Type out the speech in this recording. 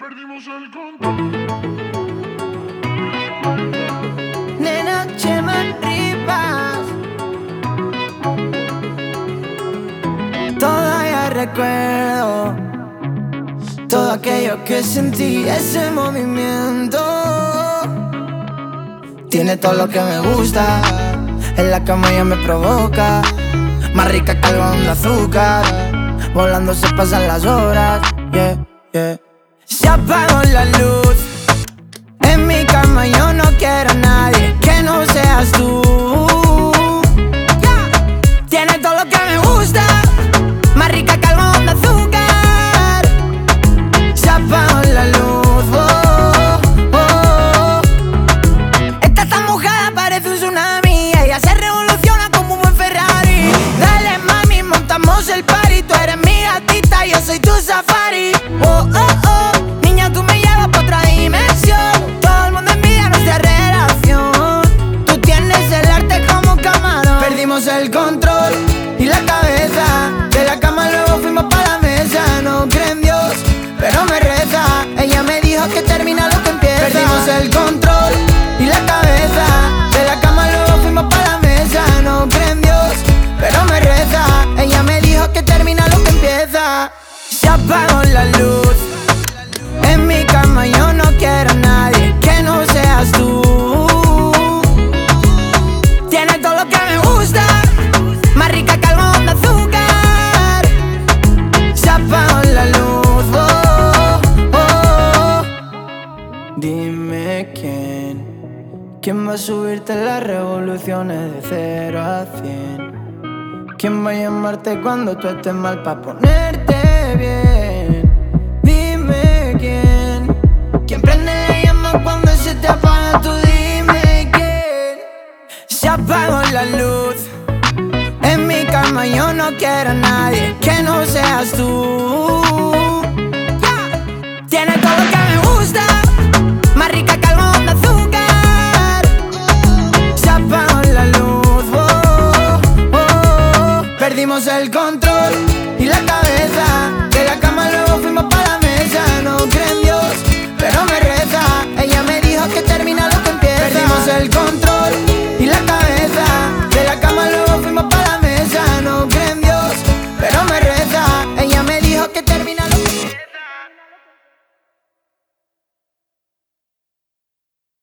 Perdimos el control. Nena, Chema Rivas. Todavía recuerdo todo aquello que sentí, ese movimiento. Tiene todo lo que me gusta, en la cama ya me provoca. Más rica que algodón de azúcar, volando se pasan las horas, yeah, yeah. Se apagó la luz, en mi cama yo no quiero a nadie que no seas tú, yeah. Tiene todo lo que me gusta, más rica que algodón de azúcar. Se apagó la luz, oh, oh. Esta está mojada, parece un tsunami. Ella se revoluciona como un buen Ferrari. Dale mami, montamos el party. Tú eres mi gatita, yo soy tu safari. Oh, oh, oh. Niña, tú me llevas pa' otra dimensión. Todo el mundo envidia nuestra relación. Tú tienes el arte como un camarón. Perdimos el control y la cabeza. De la cama luego fuimos pa' la mesa. No creo en Dios, pero me reza. Ella me dijo que termina lo que empieza. Perdimos el control y la cabeza. De la cama luego fuimos pa' la mesa. No creo en Dios, pero me reza. Ella me dijo que termina lo que empieza. Se apagó la luz, en mi cama yo no quiero a nadie que no seas tú. Tiene todo lo que me gusta, más rica que algodón de azúcar. Se apagó la luz, oh, oh. Dime ¿quién va a subirte las revoluciones de 0 a 100? ¿Quién va a llamarte cuando tú estés mal pa' ponerte bien? Dime ¿quién prende la llama cuando se te apaga? Tú dime quién. Se apagó la luz, en mi cama yo no quiero a nadie que no seas tú, yeah. Tiene todo lo que me gusta, más rica que algodón de azúcar. Se apagó la luz, oh, oh. Perdimos el control y la cabeza. De la cama luego fuimos pa' la mesa. No creo en Dios, pero me reza. Ella me dijo que termina lo que empieza. Perdimos el control